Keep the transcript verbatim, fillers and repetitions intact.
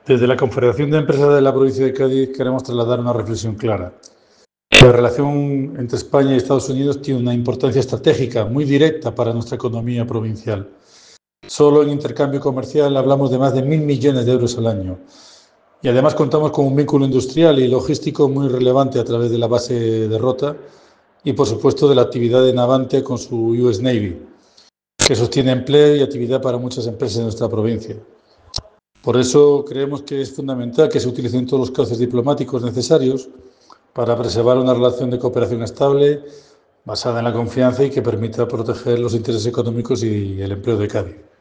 Desde la Confederación de Empresas de la provincia de Cádiz queremos trasladar una reflexión clara. La relación entre España y Estados Unidos tiene una importancia estratégica muy directa para nuestra economía provincial. Solo en intercambio comercial hablamos de más de mil millones de euros al año. Y además contamos con un vínculo industrial y logístico muy relevante a través de la base de Rota y, por supuesto, de la actividad de Navantia con su U S Navy, que sostiene empleo y actividad para muchas empresas de nuestra provincia. Por eso creemos que es fundamental que se utilicen todos los cauces diplomáticos necesarios para preservar una relación de cooperación estable, basada en la confianza y que permita proteger los intereses económicos y el empleo de Cádiz.